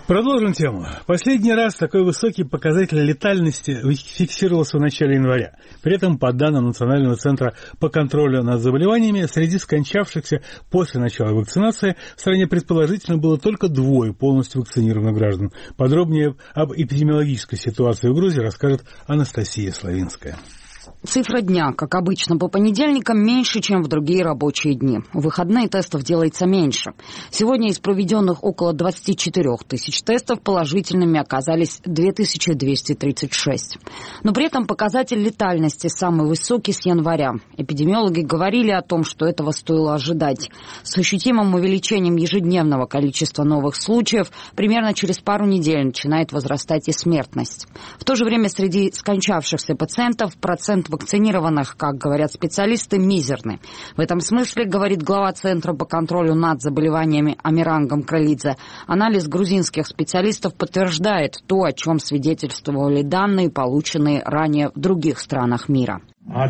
Продолжим тему. Последний раз такой высокий показатель летальности фиксировался в начале января. При этом, по данным Национального центра по контролю над заболеваниями, среди скончавшихся после начала вакцинации в стране предположительно было только 2 полностью вакцинированных граждан. Подробнее об эпидемиологической ситуации в Грузии расскажет Анастасия Славинская. Цифра дня, как обычно, по понедельникам меньше, чем в другие рабочие дни. В выходные тестов делается меньше. Сегодня из проведенных около 24 тысяч тестов положительными оказались 2236. Но при этом показатель летальности самый высокий с января. Эпидемиологи говорили о том, что этого стоило ожидать. С ощутимым увеличением ежедневного количества новых случаев примерно через пару недель начинает возрастать и смертность. В то же время среди скончавшихся пациентов процент вакцинированных, как говорят специалисты, мизерный. В этом смысле, говорит глава Центра по контролю над заболеваниями Амиран Гамкрелидзе, анализ грузинских специалистов подтверждает то, о чем свидетельствовали данные, полученные ранее в других странах мира.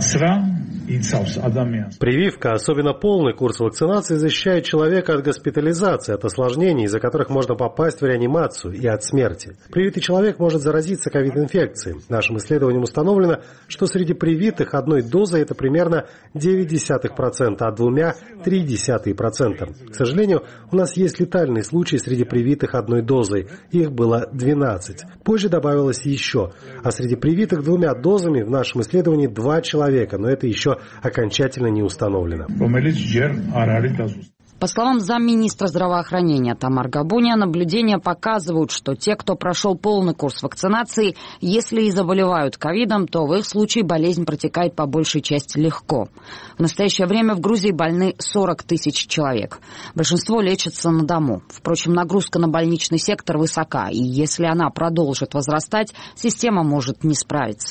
Прививка, особенно полный курс вакцинации, защищает человека от госпитализации, от осложнений, из-за которых можно попасть в реанимацию, и от смерти. Привитый человек может заразиться ковид-инфекцией. Нашим исследованием установлено, что среди привитых одной дозой это примерно 0,9%, а 2 – 0,3%. К сожалению, у нас есть летальные случаи среди привитых одной дозой. Их было 12. Позже добавилось еще. А среди привитых 2 дозами в нашем исследовании 2 человека, но это еще окончательно не установлено. По словам замминистра здравоохранения Тамар Габуния, наблюдения показывают, что те, кто прошел полный курс вакцинации, если и заболевают ковидом, то в их случае болезнь протекает по большей части легко. В настоящее время в Грузии больны 40 тысяч человек. Большинство лечатся на дому. Впрочем, нагрузка на больничный сектор высока, и если она продолжит возрастать, система может не справиться.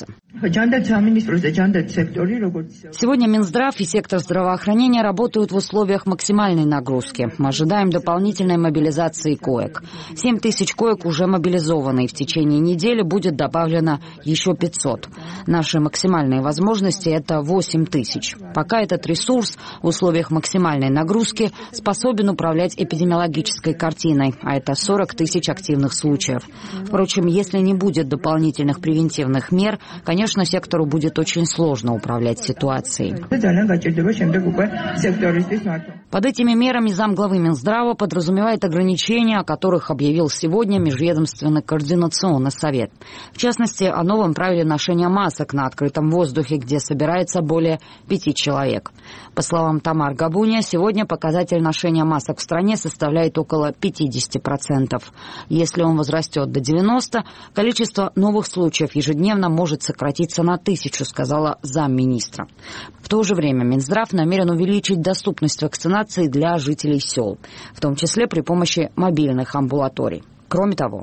Сегодня Минздрав и сектор здравоохранения работают в условиях максимальной нагрузки. Мы ожидаем дополнительной мобилизации коек. 7 тысяч коек уже мобилизованы, и в течение недели будет добавлено еще 500. Наши максимальные возможности – это 8 тысяч. Пока этот ресурс в условиях максимальной нагрузки способен управлять эпидемиологической картиной, а это 40 тысяч активных случаев. Впрочем, если не будет дополнительных превентивных мер, конечно, сектору будет очень сложно управлять ситуацией. Под этими мерами замглавы Минздрава подразумевает ограничения, о которых объявил сегодня Межведомственный координационный совет. В частности, о новом правиле ношения масок на открытом воздухе, где собирается более 5 человек. По словам Тамар Габуния, сегодня показатель ношения масок в стране составляет около 50%. Если он возрастет до 90%, количество новых случаев ежедневно может сократиться на 1000, сказала замминистра. В то же время Минздрав намерен увеличить доступность вакцинации для жителей сел, в том числе при помощи мобильных амбулаторий. Кроме того,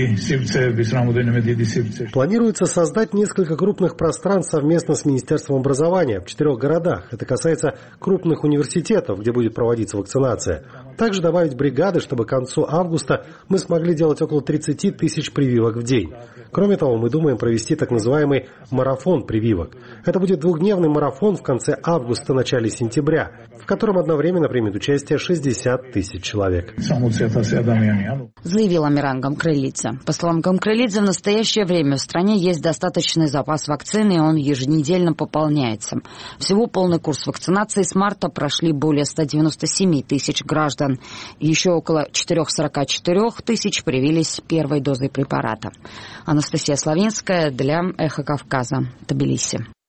планируется создать несколько крупных пространств совместно с Министерством образования в 4 городах. Это касается крупных университетов, где будет проводиться вакцинация. Также добавить бригады, чтобы к концу августа мы смогли делать около 30 тысяч прививок в день. Кроме того, мы думаем провести так называемый марафон прививок. Это будет 2-дневный марафон в конце августа, начале сентября, в котором одновременно примет участие 60 тысяч человек. Заявил Амиран Гамкрелидзе. По словам Гамкрелидзе, в настоящее время в стране есть достаточный запас вакцины, и он еженедельно пополняется. Всего полный курс вакцинации с марта прошли более 197 тысяч граждан. Еще около 444 тысяч привились первой дозой препарата. Анастасия Славинская для «Эхо Кавказа», Тбилиси.